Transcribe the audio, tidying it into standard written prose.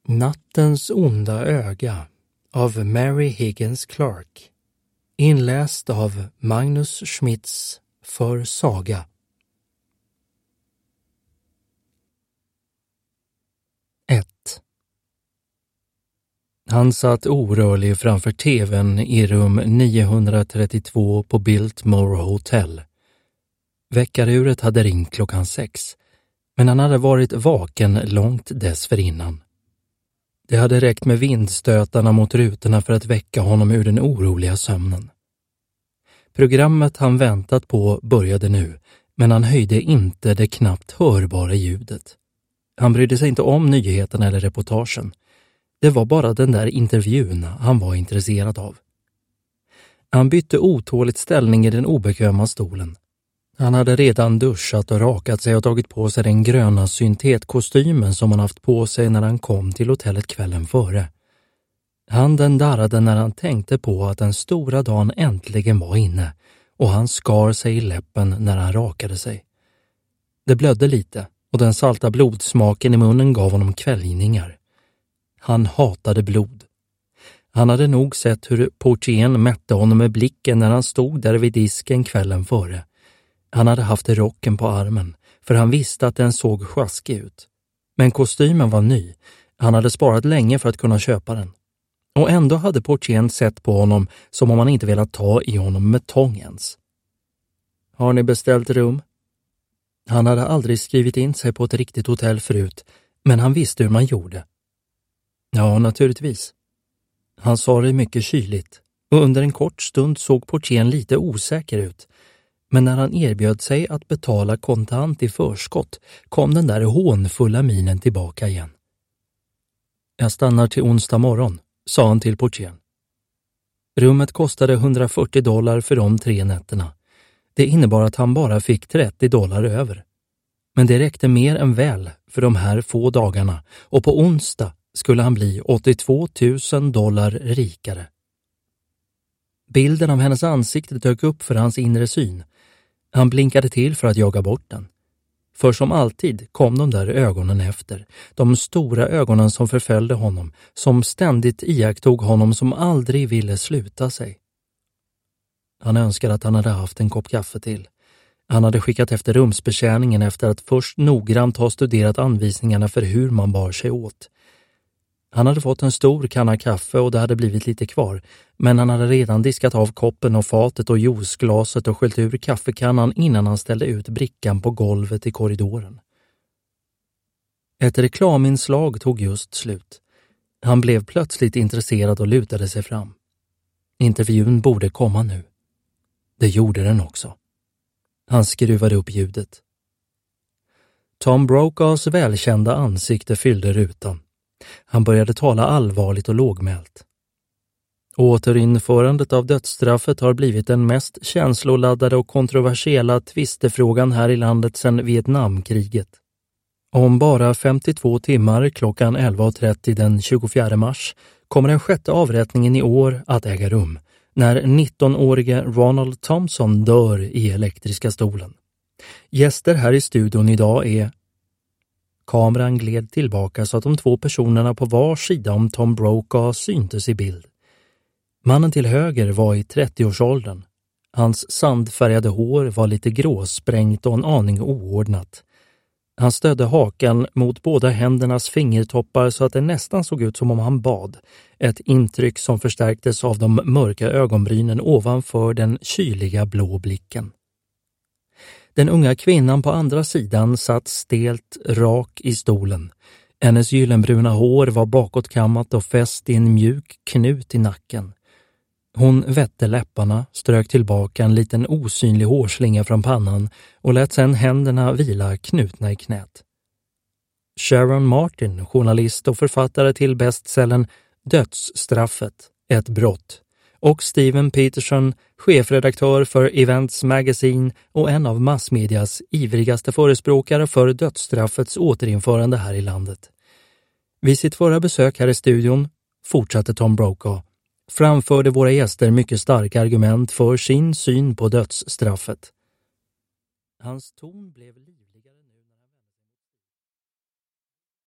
Nattens onda öga av Mary Higgins Clark. Inläst av Magnus Schmitz för Saga. 1. Han satt orörlig framför tvn i rum 932 på Biltmore Hotel. Väckaruret hade ringt klockan 6, men han hade varit vaken långt dessförinnan. Det hade räckt med vindstötarna mot rutorna för att väcka honom ur den oroliga sömnen. Programmet han väntat på började nu, men han höjde inte det knappt hörbara ljudet. Han brydde sig inte om nyheterna eller reportagen. Det var bara den där intervjun han var intresserad av. Han bytte otåligt ställning i den obekväma stolen. Han hade redan duschat och rakat sig och tagit på sig den gröna syntetkostymen som han haft på sig när han kom till hotellet kvällen före. Handen darrade när han tänkte på att den stora dagen äntligen var inne, och han skar sig i läppen när han rakade sig. Det blödde lite och den salta blodsmaken i munnen gav honom kväljningar. Han hatade blod. Han hade nog sett hur portieren mätte honom med blicken när han stod där vid disken kvällen före. Han hade haft rocken på armen, för han visste att den såg sjaskig ut. Men kostymen var ny. Han hade sparat länge för att kunna köpa den. Och ändå hade portieren sett på honom som om han inte velat ta i honom med tång ens. Har ni beställt rum? Han hade aldrig skrivit in sig på ett riktigt hotell förut, men han visste hur man gjorde. Ja, naturligtvis. Han sa det mycket kyligt, och under en kort stund såg portieren lite osäker ut. Men när han erbjöd sig att betala kontant i förskott kom den där hånfulla minen tillbaka igen. Jag stannar till onsdag morgon, sa han till portieren. Rummet kostade $140 för de 3 nätterna. Det innebar att han bara fick $30 över. Men det räckte mer än väl för de här få dagarna, och på onsdag skulle han bli $82,000 rikare. Bilden av hennes ansikte dök upp för hans inre syn. Han blinkade till för att jaga bort den. För som alltid kom de där ögonen efter. De stora ögonen som förföljde honom, som ständigt iakttog honom, som aldrig ville sluta sig. Han önskade att han hade haft en kopp kaffe till. Han hade skickat efter rumsbetjäningen efter att först noggrant ha studerat anvisningarna för hur man bar sig åt. Han hade fått en stor kanna kaffe och det hade blivit lite kvar, men han hade redan diskat av koppen och fatet och juiceglaset och skällt ur kaffekannan innan han ställde ut brickan på golvet i korridoren. Ett reklaminslag tog just slut. Han blev plötsligt intresserad och lutade sig fram. Intervjun borde komma nu. Det gjorde den också. Han skruvade upp ljudet. Tom Brokaws välkända ansikte fyllde rutan. Han började tala allvarligt och lågmält. Återinförandet av dödsstraffet har blivit den mest känsloladdade och kontroversiella tvistefrågan här i landet sedan Vietnamkriget. Om bara 52 timmar klockan 11:30 den 24 mars kommer den 6:e avrättningen i år att äga rum, när 19-årige Ronald Thompson dör i elektriska stolen. Gäster här i studion idag är... Kameran gled tillbaka så att de 2 personerna på var sida om Tom Brokaw syntes i bild. Mannen till höger var i 30-årsåldern. Hans sandfärgade hår var lite gråsprängt och en aning oordnat. Han stödde hakan mot båda händernas fingertoppar så att det nästan såg ut som om han bad. Ett intryck som förstärktes av de mörka ögonbrynen ovanför den kyliga blå blicken. Den unga kvinnan på andra sidan satt stelt rak i stolen. Hennes gyllenbruna hår var bakåtkammat och fäst i en mjuk knut i nacken. Hon vette läpparna, strök tillbaka en liten osynlig hårslinga från pannan och lät sedan händerna vila knutna i knät. Sharon Martin, journalist och författare till bestsellern Dödsstraffet, ett brott, och Steven Peterson, chefredaktör för Events Magazine och en av massmedias ivrigaste förespråkare för dödsstraffets återinförande här i landet. Vid sitt förra besök här i studion, fortsatte Tom Brokaw, framförde våra gäster mycket starka argument för sin syn på dödsstraffet. Hans ton blev